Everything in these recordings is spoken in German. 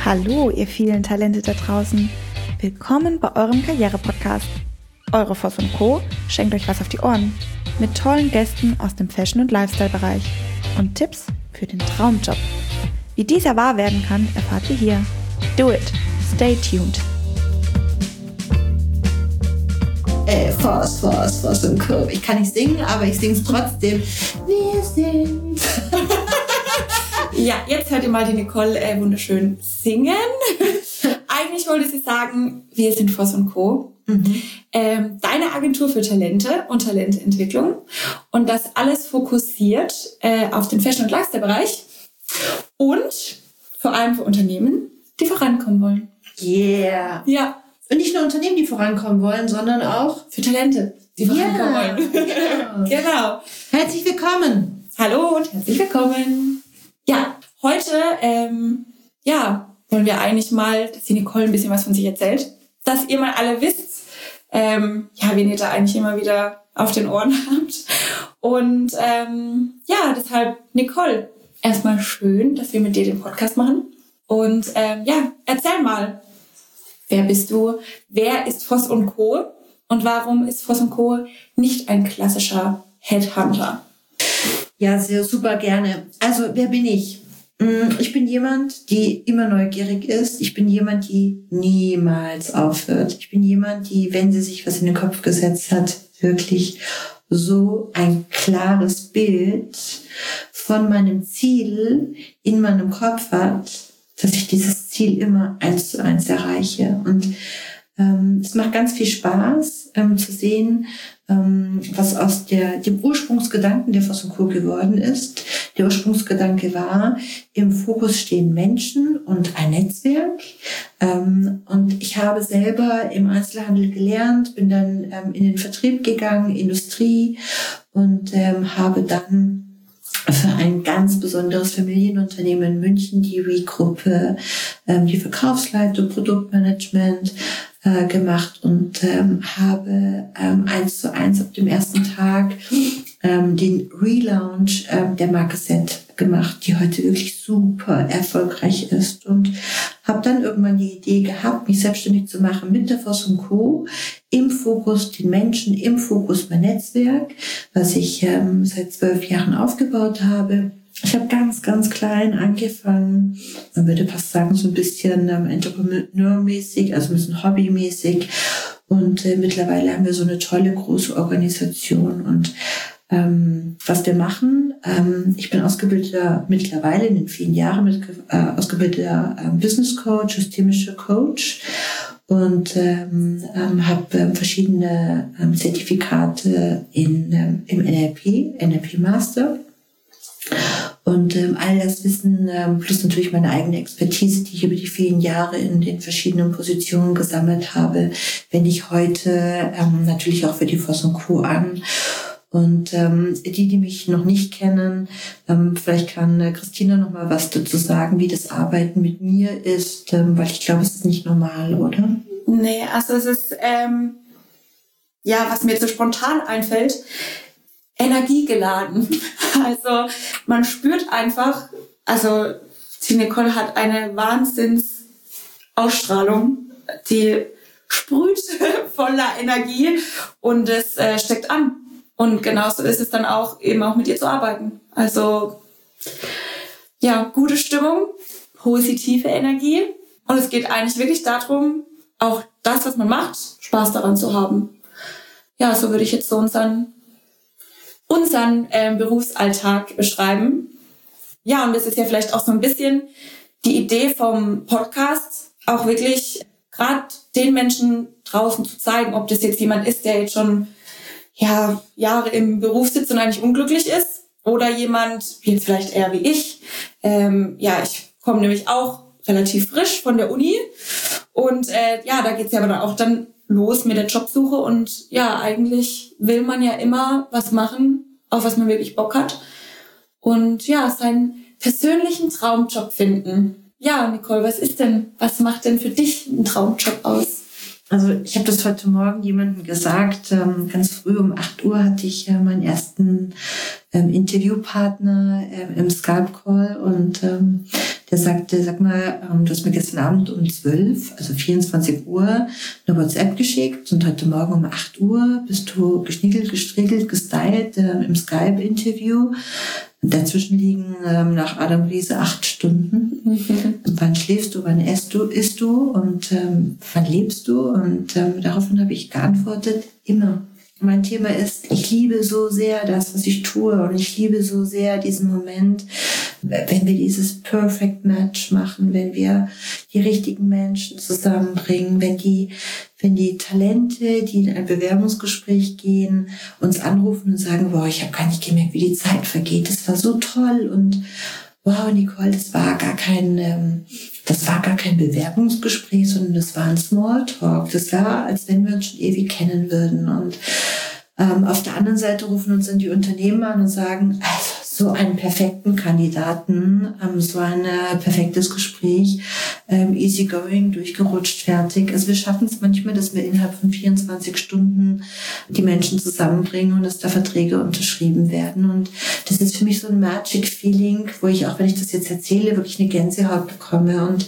Hallo, ihr vielen Talente da draußen. Willkommen bei eurem Karriere-Podcast. Eure Voss & Co. schenkt euch was auf die Ohren. Mit tollen Gästen aus dem Fashion- und Lifestyle-Bereich. Und Tipps für den Traumjob. Wie dieser wahr werden kann, erfahrt ihr hier. Do it. Stay tuned. Voss & Co. Ich kann nicht singen, aber ich singe es trotzdem. Wir sind... Ja, jetzt hört ihr mal die Nicole wunderschön singen. Eigentlich wollte sie sagen, wir sind Voss & Co. Deine Agentur für Talente und Talententwicklung. Und das alles fokussiert auf den Fashion- und Lifestyle-Bereich. Und vor allem für Unternehmen, die vorankommen wollen. Yeah. Ja. Und nicht nur Unternehmen, die vorankommen wollen, sondern auch... Für Talente, die vorankommen wollen. Genau. Genau. Herzlich willkommen. Hallo und herzlich willkommen. Ja, heute wollen wir eigentlich mal, dass die Nicole ein bisschen was von sich erzählt. Dass ihr mal alle wisst, wen ihr da eigentlich immer wieder auf den Ohren habt. Und deshalb, Nicole, erstmal schön, dass wir mit dir den Podcast machen. Und erzähl mal, wer bist du? Wer ist Voss & Co.? Und warum ist Voss & Co. nicht ein klassischer Headhunter? Ja, sehr super gerne. Also, wer bin ich? Ich bin jemand, die immer neugierig ist. Ich bin jemand, die niemals aufhört. Ich bin jemand, die, wenn sie sich was in den Kopf gesetzt hat, wirklich so ein klares Bild von meinem Ziel in meinem Kopf hat, dass ich dieses Ziel immer 1:1 erreiche. Und es macht ganz viel Spaß zu sehen, was aus dem Ursprungsgedanken der Voss & Co. geworden ist. Der Ursprungsgedanke war, im Fokus stehen Menschen und ein Netzwerk. Und ich habe selber im Einzelhandel gelernt, bin dann in den Vertrieb gegangen, Industrie, und habe dann für ein ganz besonderes Familienunternehmen in München, die RE-Gruppe, die Verkaufsleitung, Produktmanagement gemacht und habe 1:1 ab dem ersten Tag den Relaunch der Marke Set gemacht, die heute wirklich super erfolgreich ist, und habe dann irgendwann die Idee gehabt, mich selbstständig zu machen mit der Voss & Co. Im Fokus den Menschen, im Fokus mein Netzwerk, was ich seit 12 Jahren aufgebaut habe. Ich habe ganz, ganz klein angefangen, man würde fast sagen, so ein bisschen entrepreneurmäßig, also ein bisschen hobbymäßig. Und mittlerweile haben wir so eine tolle, große Organisation. Und was wir machen, ich bin mittlerweile in den vielen Jahren ausgebildeter Business Coach, systemischer Coach, und habe verschiedene Zertifikate im NLP Master. Und all das Wissen, plus natürlich meine eigene Expertise, die ich über die vielen Jahre in den verschiedenen Positionen gesammelt habe, wende ich heute natürlich auch für die Voss & Co. an. Und die mich noch nicht kennen, vielleicht kann Christina noch mal was dazu sagen, wie das Arbeiten mit mir ist, weil ich glaube, es ist nicht normal, oder? Nee, also es ist, was mir so spontan einfällt, energiegeladen. Also man spürt einfach, also die Nicole hat eine Wahnsinnsausstrahlung, die sprüht voller Energie, und es steckt an. Und genauso ist es dann auch, eben auch mit ihr zu arbeiten. Also ja, gute Stimmung, positive Energie, und es geht eigentlich wirklich darum, auch das, was man macht, Spaß daran zu haben. Ja, so würde ich jetzt so unseren Berufsalltag beschreiben. Ja, und das ist ja vielleicht auch so ein bisschen die Idee vom Podcast, auch wirklich gerade den Menschen draußen zu zeigen, ob das jetzt jemand ist, der jetzt schon Jahre im Beruf sitzt und eigentlich unglücklich ist, oder jemand, jetzt vielleicht eher wie ich. Ich komme nämlich auch relativ frisch von der Uni, und da geht's ja aber dann auch los mit der Jobsuche, und ja, eigentlich will man ja immer was machen, auf was man wirklich Bock hat, und ja, seinen persönlichen Traumjob finden. Ja, Nicole, was macht denn für dich ein Traumjob aus? Also ich habe das heute Morgen jemandem gesagt, ganz früh um 8 Uhr hatte ich meinen ersten Interviewpartner im Skype-Call und der sagte, sag mal, du hast mir gestern Abend um 12, also 24 Uhr, eine WhatsApp geschickt und heute Morgen um 8 Uhr bist du geschniegelt, gestriegelt, gestylt im Skype-Interview. Dazwischen liegen nach Adam Riese 8 Stunden. Wann schläfst du, wann isst du und wann lebst du? Und daraufhin habe ich geantwortet, immer. Mein Thema ist, ich liebe so sehr das, was ich tue und ich liebe so sehr diesen Moment, wenn wir dieses Perfect Match machen, wenn wir die richtigen Menschen zusammenbringen, wenn die Talente, die in ein Bewerbungsgespräch gehen, uns anrufen und sagen, boah, ich habe gar nicht gemerkt, wie die Zeit vergeht, das war so toll und wow, Nicole, das war gar kein Bewerbungsgespräch, sondern das war ein Smalltalk. Das war, als wenn wir uns schon ewig kennen würden. Und auf der anderen Seite rufen uns dann die Unternehmen an und sagen, also so einen perfekten Kandidaten, so ein perfektes Gespräch, easy going, durchgerutscht, fertig. Also wir schaffen es manchmal, dass wir innerhalb von 24 Stunden die Menschen zusammenbringen und dass da Verträge unterschrieben werden. Und das ist für mich so ein Magic Feeling, wo ich, auch wenn ich das jetzt erzähle, wirklich eine Gänsehaut bekomme. Und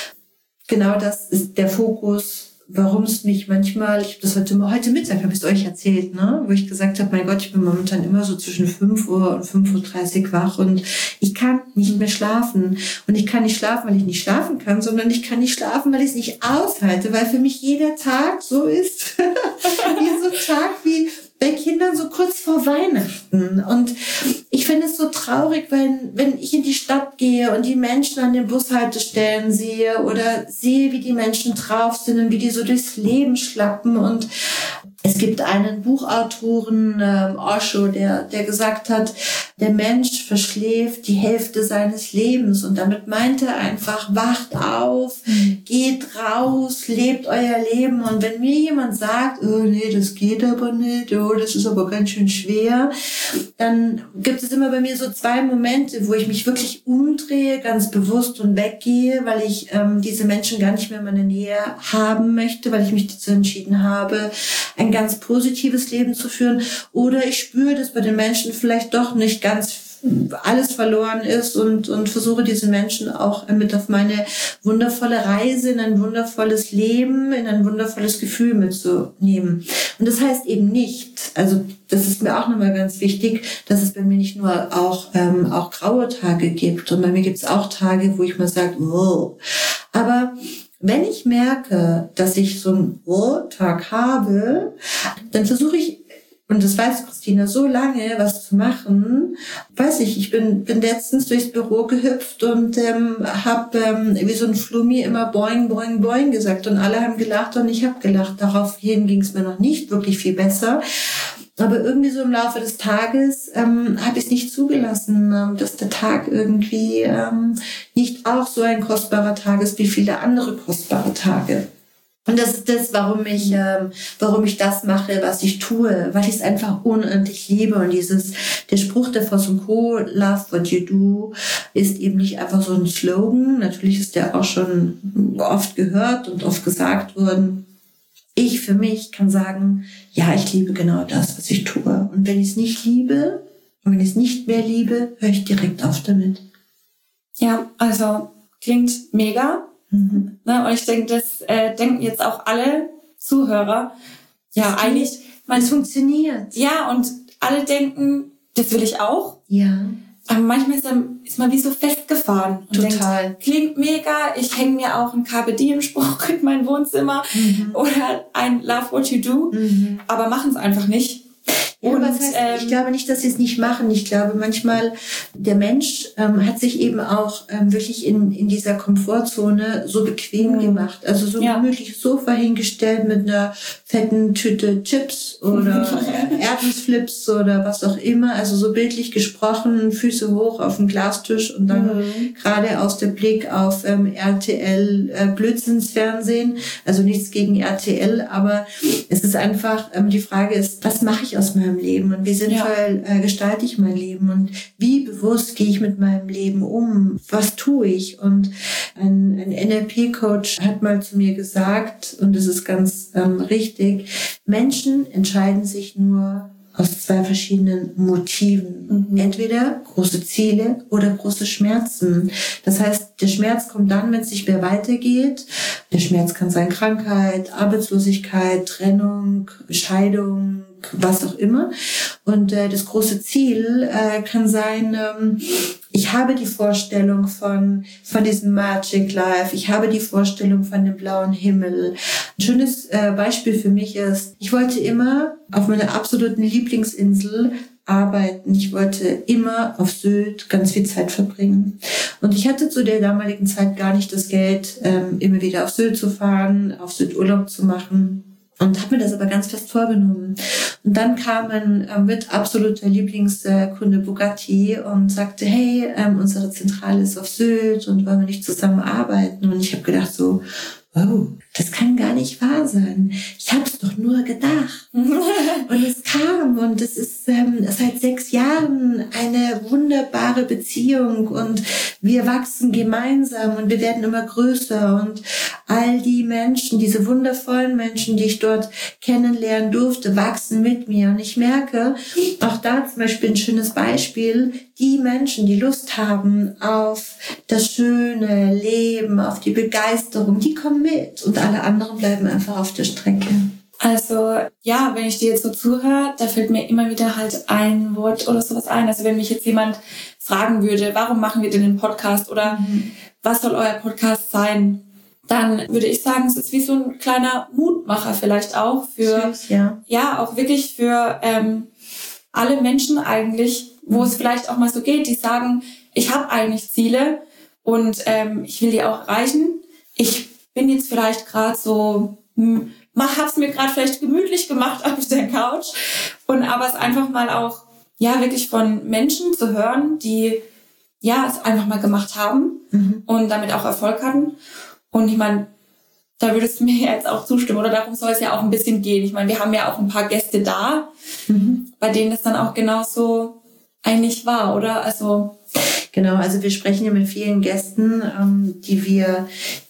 genau das ist der Fokus, warum es mich manchmal, ich habe das heute Mittag, habe ich es euch erzählt, ne, wo ich gesagt habe, mein Gott, ich bin momentan immer so zwischen 5 Uhr und 5:30 Uhr wach und ich kann nicht mehr schlafen. Und ich kann nicht schlafen, weil ich nicht schlafen kann, sondern ich kann nicht schlafen, weil ich es nicht aushalte, weil für mich jeder Tag so ist, wie so ein Tag wie bei Kindern so kurz vor Weihnachten. Und ich finde es so traurig, wenn ich in die Stadt gehe und die Menschen an den Bushaltestellen sehe oder sehe, wie die Menschen drauf sind und wie die so durchs Leben schlappen. Und es gibt einen Buchautoren, Osho, der gesagt hat, der Mensch verschläft die Hälfte seines Lebens. Und damit meint er einfach, wacht auf, geht raus, lebt euer Leben. Und wenn mir jemand sagt, oh nee, das geht aber nicht, oh, das ist aber ganz schön schwer, dann gibt es immer bei mir so 2 Momente, wo ich mich wirklich umdrehe, ganz bewusst und weggehe, weil ich diese Menschen gar nicht mehr in meiner Nähe haben möchte, weil ich mich dazu entschieden habe, ein ganz positives Leben zu führen. Oder ich spüre, dass bei den Menschen vielleicht doch nicht ganz alles verloren ist und versuche diese Menschen auch mit auf meine wundervolle Reise in ein wundervolles Leben, in ein wundervolles Gefühl mitzunehmen. Und das heißt eben nicht, also das ist mir auch nochmal ganz wichtig, dass es bei mir nicht nur auch graue Tage gibt. Und bei mir gibt es auch Tage, wo ich mal sage, wow. Aber wenn ich merke, dass ich so einen Tag habe, dann versuche ich, und das weiß Christina, so lange was zu machen. Weiß ich bin letztens durchs Büro gehüpft und habe wie so ein Flummi immer boing, boing, boing gesagt. Und alle haben gelacht und ich habe gelacht. Daraufhin ging es mir noch nicht wirklich viel besser. Aber irgendwie so im Laufe des Tages habe ich es nicht zugelassen, dass der Tag irgendwie nicht auch so ein kostbarer Tag ist wie viele andere kostbare Tage. Und das ist das, warum ich das mache, was ich tue, weil ich es einfach unendlich liebe. Und der Spruch der Voss & Co., Love what you do, ist eben nicht einfach so ein Slogan. Natürlich ist der auch schon oft gehört und oft gesagt worden. Ich für mich kann sagen, ja, ich liebe genau das, was ich tue. Und wenn ich es nicht liebe und wenn ich es nicht mehr liebe, höre ich direkt auf damit. Ja, also klingt mega. Mhm. Ne, und ich denke, das denken jetzt auch alle Zuhörer. Ja, eigentlich. Es funktioniert. Ja, und alle denken, das will ich auch. Ja. Aber manchmal ist man wie so festgefahren. Und total. Denkt, klingt mega. Ich hänge mir auch einen Carpe Diem-Spruch in mein Wohnzimmer oder ein Love what you do. Aber machen es einfach nicht. Ja, und was heißt, ich glaube nicht, dass sie es nicht machen. Ich glaube manchmal, der Mensch hat sich eben auch wirklich in dieser Komfortzone so bequem gemacht. Also so gemütliches Sofa hingestellt mit einer fetten Tüte Chips oder Erdnussflips oder was auch immer. Also so bildlich gesprochen, Füße hoch auf dem Glastisch und dann geradeaus der Blick auf RTL Blödsinnsfernsehen. Also nichts gegen RTL, aber es ist einfach, die Frage ist, was mache ich aus meinem Leben und wie sinnvoll gestalte ich mein Leben und wie bewusst gehe ich mit meinem Leben um? Was tue ich? Und ein Ein NLP-Coach hat mal zu mir gesagt, und das ist ganz richtig, Menschen entscheiden sich nur aus 2 verschiedenen Motiven. Entweder große Ziele oder große Schmerzen. Das heißt, der Schmerz kommt dann, wenn es nicht mehr weitergeht. Der Schmerz kann sein Krankheit, Arbeitslosigkeit, Trennung, Scheidung, was auch immer. Und das große Ziel kann sein, ich habe die Vorstellung von diesem Magic Life. Ich habe die Vorstellung von dem blauen Himmel. Ein schönes Beispiel für mich ist, ich wollte immer auf meiner absoluten Lieblingsinsel arbeiten. Ich wollte immer auf Sylt ganz viel Zeit verbringen. Und ich hatte zu der damaligen Zeit gar nicht das Geld, immer wieder auf Sylt zu fahren, auf Sylt Urlaub zu machen. Und habe mir das aber ganz fest vorgenommen. Und dann kam ein mit absoluter Lieblingskunde Bugatti und sagte, hey, unsere Zentrale ist auf Sylt und wollen wir nicht zusammenarbeiten? Und ich habe gedacht so, wow, das kann gar nicht wahr sein. Ich habe es doch nur gedacht. Und es kam und es ist seit 6 Jahren eine wunderbare Beziehung und wir wachsen gemeinsam und wir werden immer größer und all die Menschen, diese wundervollen Menschen, die ich dort kennenlernen durfte, wachsen mit mir. Und ich merke, auch da zum Beispiel ein schönes Beispiel, die Menschen, die Lust haben auf das schöne Leben, auf die Begeisterung, die kommen mit und alle anderen bleiben einfach auf der Strecke. Also ja, wenn ich dir jetzt so zuhöre, da fällt mir immer wieder halt ein Wort oder sowas ein. Also wenn mich jetzt jemand fragen würde, warum machen wir denn den Podcast oder was soll euer Podcast sein, dann würde ich sagen, es ist wie so ein kleiner Mutmacher vielleicht auch für, Süß, ja, auch wirklich für alle Menschen eigentlich, wo es vielleicht auch mal so geht, die sagen, ich habe eigentlich Ziele und ich will die auch erreichen. Ich bin jetzt vielleicht gerade so, hab's mir gerade vielleicht gemütlich gemacht auf der Couch und aber es einfach mal auch, ja, wirklich von Menschen zu hören, die ja es einfach mal gemacht haben und damit auch Erfolg hatten. Und ich meine, da würdest du mir jetzt auch zustimmen, oder darum soll es ja auch ein bisschen gehen. Ich meine, wir haben ja auch ein paar Gäste da, bei denen das dann auch genauso eigentlich war, oder? Also genau, also wir sprechen ja mit vielen Gästen, die wir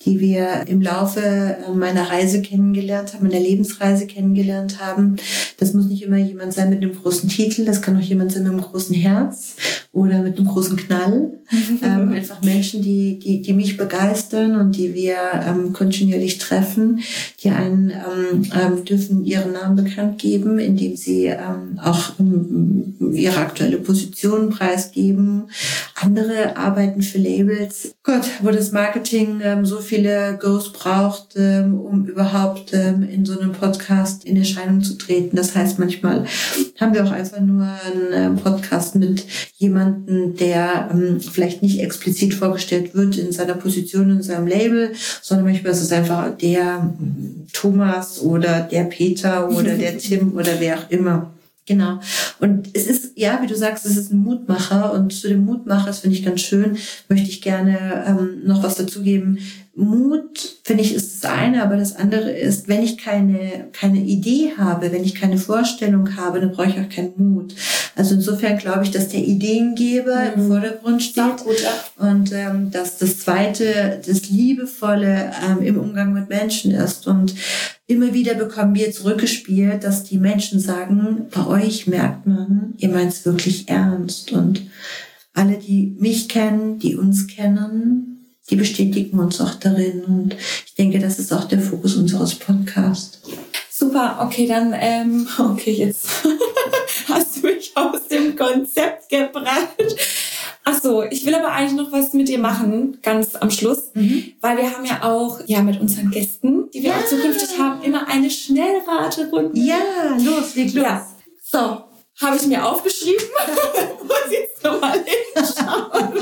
im Laufe meiner Reise kennengelernt haben, meiner Lebensreise kennengelernt haben. Das muss nicht immer jemand sein mit einem großen Titel, das kann auch jemand sein mit einem großen Herz oder mit einem großen Knall. Einfach Menschen, die mich begeistern und die wir kontinuierlich treffen. Die einen dürfen ihren Namen bekannt geben, indem sie auch ihre aktuelle Position preisgeben. Andere arbeiten für Labels. Gott, wo das Marketing so viele Goes braucht, um überhaupt in so einem Podcast in Erscheinung zu treten. Das heißt, manchmal haben wir auch einfach nur einen Podcast mit jemandem, der vielleicht nicht explizit vorgestellt wird in seiner Position, in seinem Label, sondern manchmal ist es einfach der Thomas oder der Peter oder der Tim oder wer auch immer. Genau. Und es ist, ja, wie du sagst, es ist ein Mutmacher. Und zu dem Mutmacher, das finde ich ganz schön, möchte ich gerne noch was dazugeben. Mut, finde ich, ist das eine, aber das andere ist, wenn ich keine Idee habe, wenn ich keine Vorstellung habe, dann brauche ich auch keinen Mut. Also insofern glaube ich, dass der Ideengeber im Vordergrund steht und dass das Zweite das Liebevolle im Umgang mit Menschen ist. Und immer wieder bekommen wir zurückgespielt, dass die Menschen sagen, bei euch merkt man, ihr meint es wirklich ernst. Und alle, die mich kennen, die uns kennen, die bestätigen uns auch darin. Und ich denke, das ist auch der Fokus unseres Podcasts. super, okay, dann, jetzt hast du mich aus dem Konzept gebracht. Ach so, ich will aber eigentlich noch was mit dir machen, ganz am Schluss, weil wir haben ja auch, mit unseren Gästen, die wir auch zukünftig haben, immer eine Schnellraterunde. Ja, leg los. Ja. So, habe ich mir aufgeschrieben. Muss jetzt nochmal hinschauen.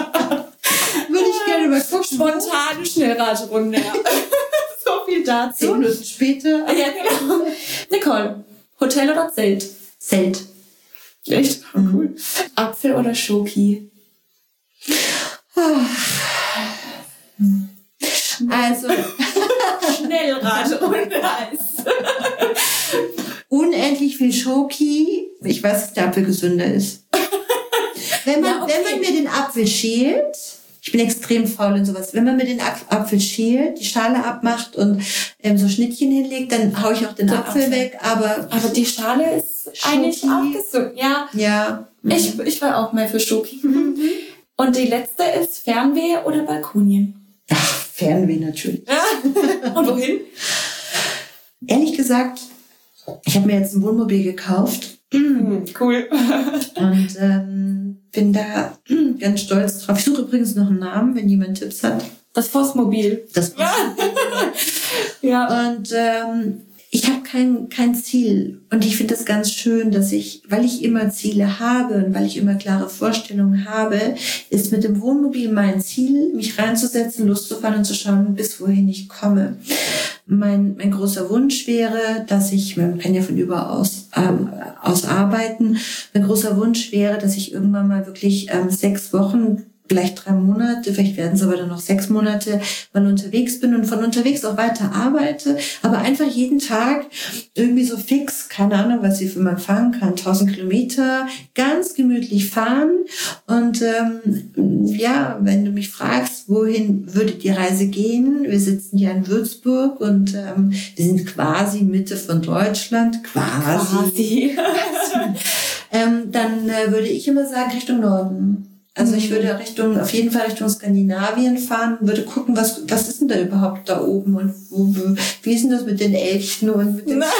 Würde ich gerne mal gucken. Spontane Schnellraterunde. So viel dazu. 10 Minuten später. Ja, genau. Nicole, Hotel oder Zelt? Zelt. Echt? Cool. Apfel oder Schoki? Also, Schnellraterunde heißt. Unendlich viel Schoki. Ich weiß, dass der Apfel gesünder ist. Wenn man mir den Apfel schält, Ich bin extrem faul und sowas. Wenn man mir den Apfel schält, die Schale abmacht und so Schnittchen hinlegt, dann haue ich auch den Apfel weg. Aber die Schale ist eigentlich auch gesund. Ja. Ich war auch mehr für Schoki. Und die letzte ist Fernweh oder Balkonien? Ach, Fernweh natürlich. Und wohin? Ehrlich gesagt, ich habe mir jetzt ein Wohnmobil gekauft. Cool. Und bin da ganz stolz drauf. Ich suche übrigens noch einen Namen, wenn jemand Tipps hat. Das Vossmobil. Das Vossmobil. Ja. Und ich habe kein Ziel. Und ich finde das ganz schön, dass weil ich immer Ziele habe und weil ich immer klare Vorstellungen habe, ist mit dem Wohnmobil mein Ziel, mich reinzusetzen, loszufahren und zu schauen, bis wohin ich komme. Mein großer Wunsch wäre, dass man kann ja von überall aus arbeiten. Mein großer Wunsch wäre, dass ich irgendwann mal wirklich 6 Wochen, vielleicht 3 Monate, vielleicht werden es aber dann noch 6 Monate, mal unterwegs bin und von unterwegs auch weiter arbeite, aber einfach jeden Tag irgendwie so fix, keine Ahnung, was ich für man fahren kann, 1000 Kilometer, ganz gemütlich fahren. Und wenn du mich fragst, wohin würde die Reise gehen? Wir sitzen hier in Würzburg und wir sind quasi Mitte von Deutschland, quasi. Dann würde ich immer sagen, Richtung Norden. Also ich würde auf jeden Fall Richtung Skandinavien fahren, würde gucken, was ist denn da überhaupt da oben und wie ist denn das mit den Elchen und mit den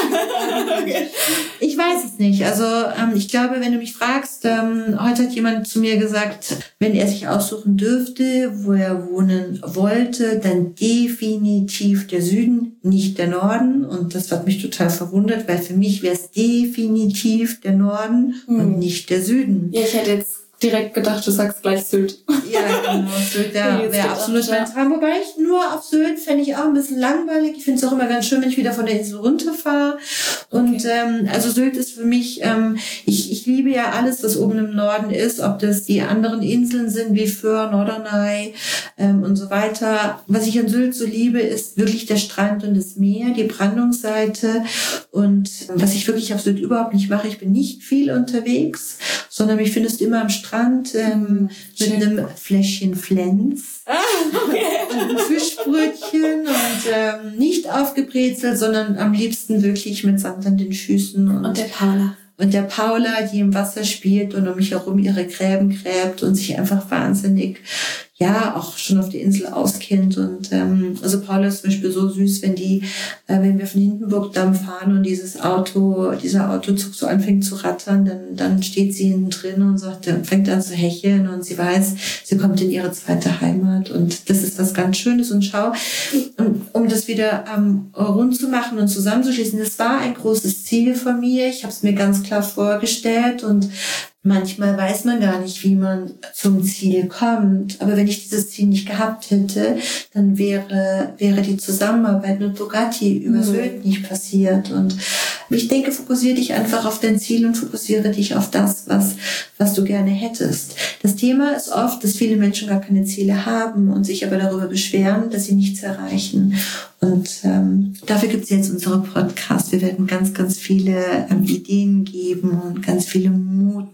Ich weiß es nicht. Also ich glaube, wenn du mich fragst, heute hat jemand zu mir gesagt, wenn er sich aussuchen dürfte, wo er wohnen wollte, dann definitiv der Süden, nicht der Norden. Und das hat mich total verwundert, weil für mich wäre es definitiv der Norden und nicht der Süden. Ja, ich hätte jetzt direkt gedacht, du sagst gleich Sylt. Ja, genau. Sylt wäre absolut mein Traum. Wobei ich nur auf Sylt fände ich auch ein bisschen langweilig. Ich finde es auch immer ganz schön, wenn ich wieder von der Insel runterfahre. Und also Sylt ist für mich, ich liebe ja alles, was oben im Norden ist, ob das die anderen Inseln sind wie Föhr, Norderney und so weiter. Was ich an Sylt so liebe, ist wirklich der Strand und das Meer, die Brandungsseite. Und was ich wirklich auf Sylt überhaupt nicht mache, ich bin nicht viel unterwegs, sondern mich findest du immer am Strand mit einem Fläschchen Flens und einem Fischbrötchen und nicht aufgebrezelt, sondern am liebsten wirklich mit Sand an den Füßen. Und der Paula. Und der Paula, die im Wasser spielt und um mich herum ihre Gräben gräbt und sich einfach wahnsinnig, auch schon auf der Insel auskennt. Und also Paula ist zum Beispiel so süß, wenn wir von Hindenburgdamm fahren und dieser Autozug so anfängt zu rattern, dann steht sie hinten drin und fängt an zu hecheln und sie weiß, sie kommt in ihre zweite Heimat. Und das ist was ganz Schönes. Und schau, um das wieder rund zu machen und zusammenzuschließen, das war ein großes Ziel von mir. Ich habe es mir ganz klar vorgestellt und manchmal weiß man gar nicht, wie man zum Ziel kommt. Aber wenn ich dieses Ziel nicht gehabt hätte, dann wäre die Zusammenarbeit mit Bugatti über Sylt nicht passiert. Und ich denke, fokussiere dich einfach auf dein Ziel und fokussiere dich auf das, was du gerne hättest. Das Thema ist oft, dass viele Menschen gar keine Ziele haben und sich aber darüber beschweren, dass sie nichts erreichen. Und dafür gibt es jetzt unsere Podcast. Wir werden ganz, ganz viele Ideen geben und ganz viel Mut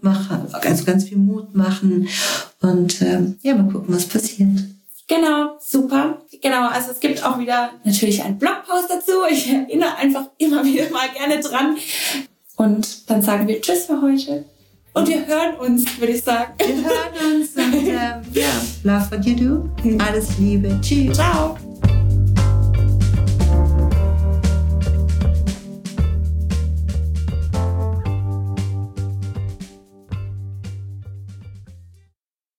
machen. Und mal gucken, was passiert. Genau, super. Genau, also es gibt auch wieder natürlich einen Blogpost dazu. Ich erinnere einfach immer wieder mal gerne dran. Und dann sagen wir Tschüss für heute. Und wir hören uns, würde ich sagen. Wir hören uns und love what you do. Alles Liebe. Tschüss. Ciao.